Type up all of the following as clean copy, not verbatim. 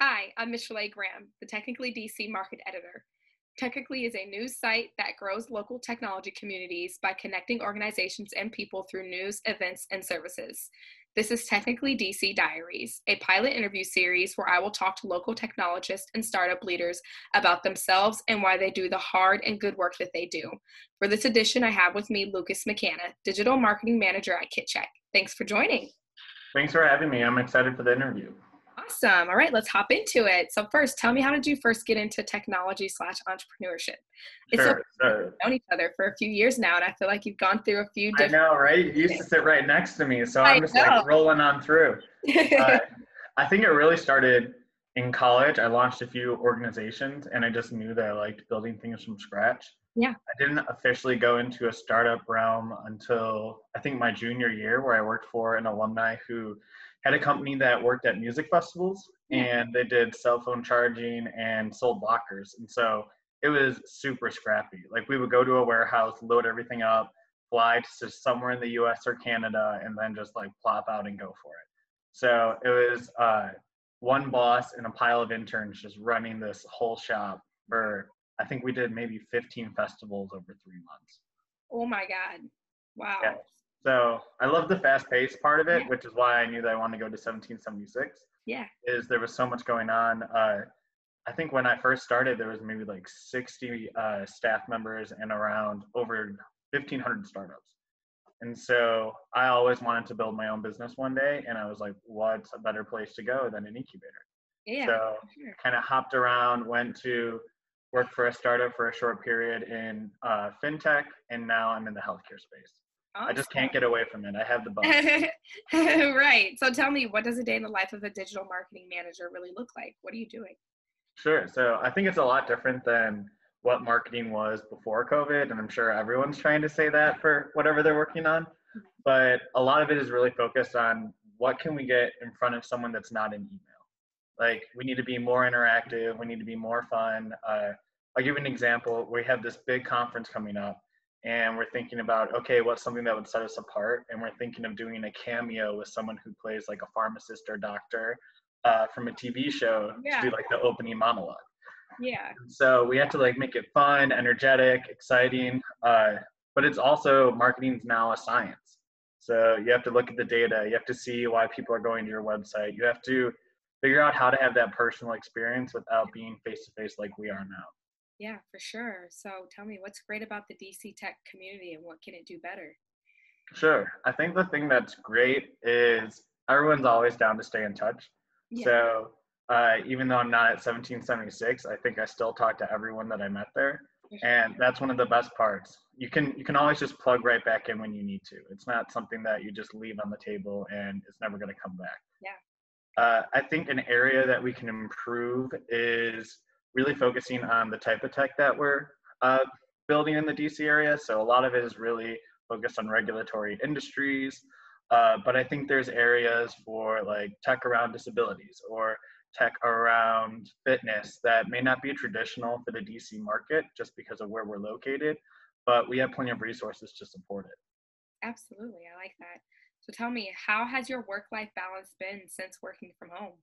Hi, I'm Michelle Graham, the Technically DC market editor. Technically is a news site that grows local technology communities by connecting organizations and people through news, events, and services. This is Technically DC Diaries, a pilot interview series where I will talk to local technologists and startup leaders about themselves and why they do the hard and good work that they do. For this edition, I have with me Lucas McCanna, Digital Marketing Manager at KitCheck. Thanks for joining. Thanks for having me. I'm excited for the interview. Awesome. All right, let's hop into it. So first, tell me, how did you first get into technology slash entrepreneurship? It's so we've known each other for a few years now, and I feel like you've gone through a few I different. know, right? You used to sit right next to me, so I I'm just know. like rolling on through. I think it really started in college. I launched a few organizations, and I just knew that I liked building things from scratch. Yeah. I didn't officially go into a startup realm until I think my junior year, where I worked for an alumni who had a company that worked at music festivals, and they did cell phone charging and sold lockers. And so it was super scrappy. Like, we would go to a warehouse, load everything up, fly to somewhere in the US or Canada, and then just like plop out and go for it. So it was one boss and a pile of interns just running this whole shop for, I think we did maybe 15 festivals over 3 months. Oh my God. Wow. Yeah. So I love the fast-paced part of it, which is why I knew that I wanted to go to 1776. Yeah. Is there was so much going on. I think when I first started, there was maybe like 60 staff members and around over 1,500 startups. And so I always wanted to build my own business one day, and I was like, what's a better place to go than an incubator? Yeah. So kind of hopped around, went to work for a startup for a short period in fintech, and now I'm in the healthcare space. Awesome. I just can't get away from it. I have the bug. Right. So tell me, what does a day in the life of a digital marketing manager really look like? What are you doing? Sure. So I think it's a lot different than what marketing was before COVID. And I'm sure everyone's trying to say that for whatever they're working on. But a lot of it is really focused on what can we get in front of someone that's not in email. Like, we need to be more interactive. We need to be more fun. I'll give you an example. We have this big conference coming up, and we're thinking about, okay, what's something that would set us apart? And we're thinking of doing a cameo with someone who plays like a pharmacist or doctor from a TV show to do like the opening monologue. Yeah. So we have to like make it fun, energetic, exciting, but it's also, marketing's now a science. So you have to look at the data. You have to see why people are going to your website. You have to figure out how to have that personal experience without being face-to-face like we are now. Yeah, for sure. So tell me, what's great about the DC Tech community and what can it do better? Sure. I think the thing that's great is everyone's always down to stay in touch. Yeah. So even though I'm not at 1776, I think I still talk to everyone that I met there. And that's one of the best parts. You can always just plug right back in when you need to. It's not something that you just leave on the table and it's never going to come back. Yeah. I think an area that we can improve is really focusing on the type of tech that we're building in the DC area. So a lot of it is really focused on regulatory industries. But I think there's areas for like tech around disabilities or tech around fitness that may not be traditional for the DC market just because of where we're located, but we have plenty of resources to support it. Absolutely. I like that. So tell me, how has your work-life balance been since working from home?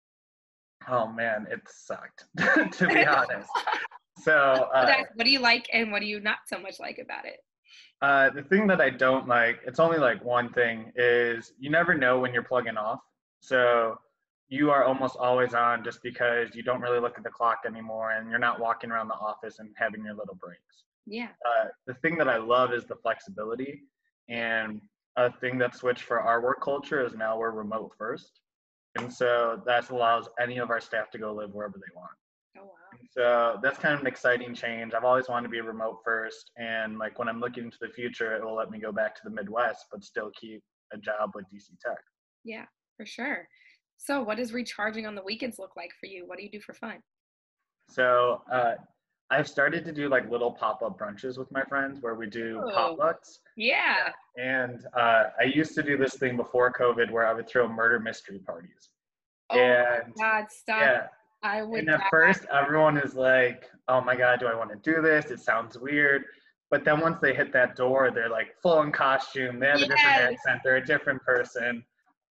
Oh man, it sucked, to be honest. So what do you like and what do you not so much like about it? The thing that I don't like, it's only like one thing, is you never know when you're plugging off. So you are almost always on just because you don't really look at the clock anymore and you're not walking around the office and having your little breaks. Yeah. The thing that I love is the flexibility. And a thing that switched for our work culture is now we're remote first. And so that allows any of our staff to go live wherever they want. Oh, wow. So that's kind of an exciting change. I've always wanted to be remote first. And like when I'm looking into the future, it will let me go back to the Midwest, but still keep a job with DC Tech. Yeah, for sure. So what does recharging on the weekends look like for you? What do you do for fun? So I've started to do like little pop-up brunches with my friends where we do potlucks. Yeah. And I used to do this thing before COVID where I would throw murder mystery parties. Oh And my God, stop. yeah. I would. And at first, everyone is like, oh my God, do I want to do this? It sounds weird. But then once they hit that door, they're like full in costume. They have a different accent. They're a different person.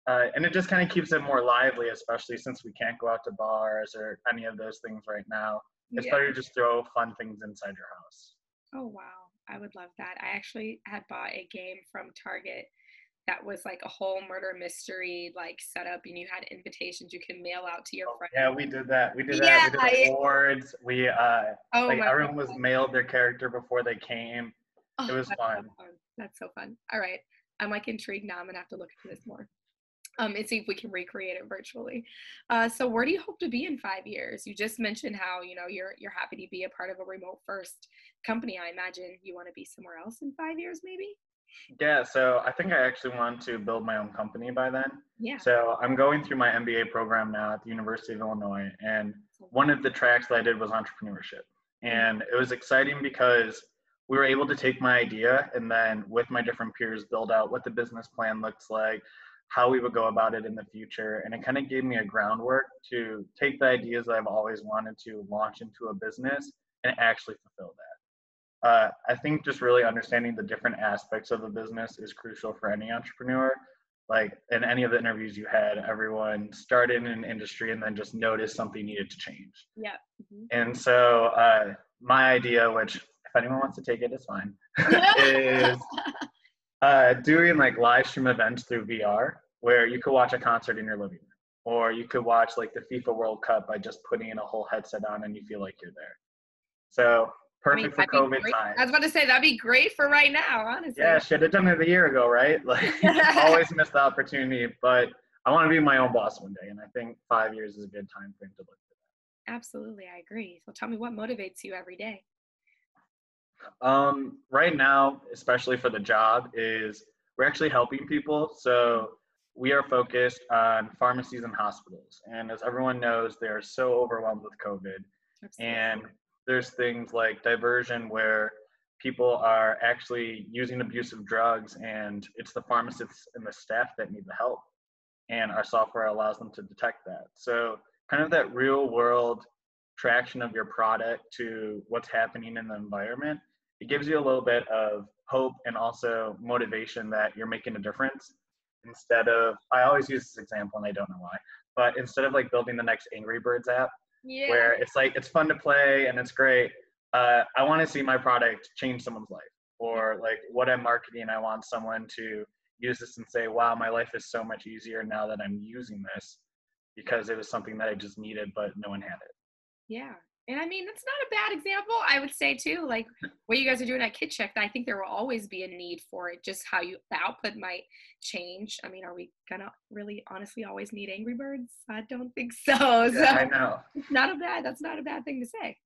And it just kind of keeps it more lively, especially since we can't go out to bars or any of those things right now. It's Yeah. better to just throw fun things inside your house. Oh, wow. I would love that. I actually had bought a game from Target that was like a whole murder mystery like setup, and you had invitations you can mail out to your Oh, yeah, friends. we did that. We did that. Yeah. We did awards. We Oh like my everyone was God. mailed their character before they came. It Oh, was that's so fun. fun. That's so fun. All right. I'm like intrigued now. I'm gonna have to look into this more. And see if we can recreate it virtually. So where do you hope to be in 5 years? You just mentioned how, you're happy to be a part of a remote first company. I imagine you want to be somewhere else in 5 years, maybe? Yeah, so I think I actually want to build my own company by then. Yeah. So I'm going through my MBA program now at the University of Illinois, and So, one of the tracks that I did was entrepreneurship. mm, And it was exciting because we were able to take my idea and then with my different peers build out what the business plan looks like, how we would go about it in the future. And it kind of gave me a groundwork to take the ideas that I've always wanted to launch into a business and actually fulfill that. I think just really understanding the different aspects of the business is crucial for any entrepreneur. Like in any of the interviews you had, everyone started in an industry and then just noticed something needed to change. yeah. Mhm. And so my idea, which if anyone wants to take it, it's fine, is doing like live stream events through VR where you could watch a concert in your living room, or you could watch like the FIFA World Cup by just putting in a whole headset on and you feel like you're there. So I mean, perfect for that'd be COVID great. I was times. about to say that'd be great for right now, Yeah, honestly. should have done it a year ago, right? Like, always missed the opportunity, but I want to be my own boss one day, and I think 5 years is a good time frame to look Absolutely, I agree. So tell me what motivates you every day. for. Right now, especially for the job, is we're actually helping people. So we are focused on pharmacies and hospitals, and as everyone knows, they are so overwhelmed with COVID. Absolutely. And there's things like diversion where people are actually using abusive drugs, and it's the pharmacists and the staff that need the help. And our software allows them to detect that. So, kind of that real world traction of your product to what's happening in the environment, it gives you a little bit of hope and also motivation that you're making a difference. Instead of, I always use this example and I don't know why, but instead of like building the next Angry Birds app, Yeah. where it's like it's fun to play and it's great. I want to see my product change someone's life, or like what I'm marketing. I want someone to use this and say, "Wow, my life is so much easier now that I'm using this because it was something that I just needed, but no one had it." Yeah. And I mean, that's not a bad example. I would say too, like what you guys are doing at Kid Check, I think there will always be a need for it, just how the output might change. I mean, are we gonna really honestly always need Angry Birds? I don't think so. Yeah, So I know. that's not a bad thing to say.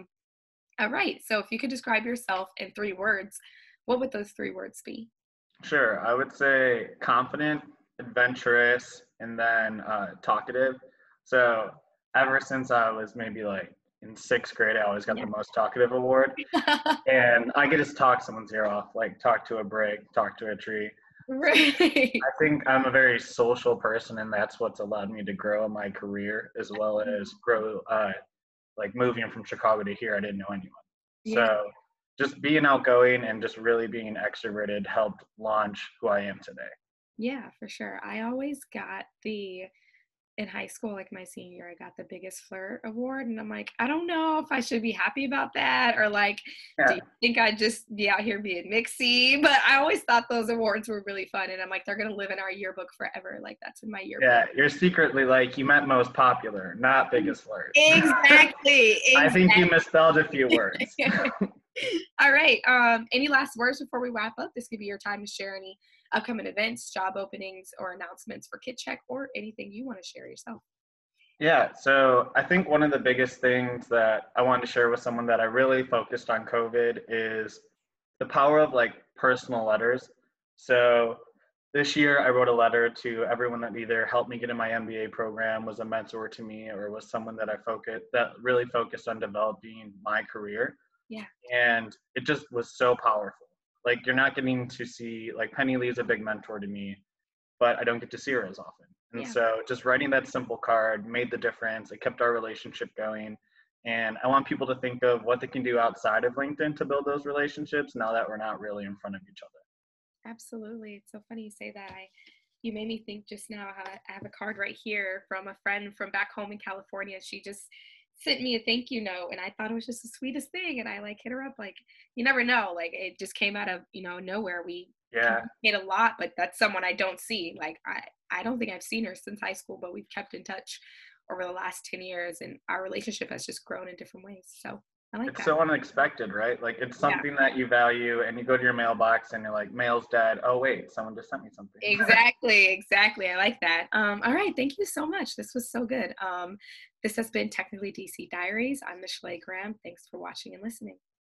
All right. So if you could describe yourself in 3 words, what would those 3 words be? Sure, I would say confident, adventurous, and then talkative. So ever since I was maybe like in sixth grade, I always got Yeah. the most talkative award. And I could just talk someone's ear off, like talk to a brick, talk to a tree. So Right. I think I'm a very social person, and that's what's allowed me to grow in my career as well as grow. Like moving from Chicago to here, I didn't know anyone. Yeah. So just being outgoing and just really being extroverted helped launch who I am today. Yeah, for sure. I always got in high school, like my senior year, I got the biggest flirt award. And I'm like, I don't know if I should be happy about that, or like, do Yeah, you think I'd just be out here being mixy? But I always thought those awards were really fun. And I'm like, they're going to live in our yearbook forever. Like, that's in my yearbook. yeah. You're secretly like you meant most popular, not biggest flirt. Exactly. I think you misspelled a few words. Exactly. All right. Any last words before we wrap up? This could be your time to share any upcoming events, job openings, or announcements for Kid Check, or anything you want to share yourself. Yeah, so I think one of the biggest things that I wanted to share with someone that I really focused on COVID is the power of like personal letters. So this year I wrote a letter to everyone that either helped me get in my MBA program, was a mentor to me, or was someone that really focused on developing my career. Yeah. And it just was so powerful. Like you're not getting to see like Penny Lee is a big mentor to me, but I don't get to see her as often. And Yeah. so just writing that simple card made the difference. It kept our relationship going. And I want people to think of what they can do outside of LinkedIn to build those relationships now that we're not really in front of each other. Absolutely. It's so funny you say that. You made me think just now. I have a card right here from a friend from back home in California. She just sent me a thank you note, and I thought it was just the sweetest thing. And I like hit her up, like, you never know, like it just came out of nowhere. We Yeah. communicate a lot, but that's someone I don't see. Like I don't think I've seen her since high school, but we've kept in touch over the last 10 years, and our relationship has just grown in different ways. So I like It's that. so unexpected, right? Like it's Yeah. something that you value and you go to your mailbox and you're like, mail's dead. Oh wait, someone just sent me something. Exactly. I like that. All right. Thank you so much. This was so good. This has been Technically DC Diaries. I'm Michelle Graham. Thanks for watching and listening.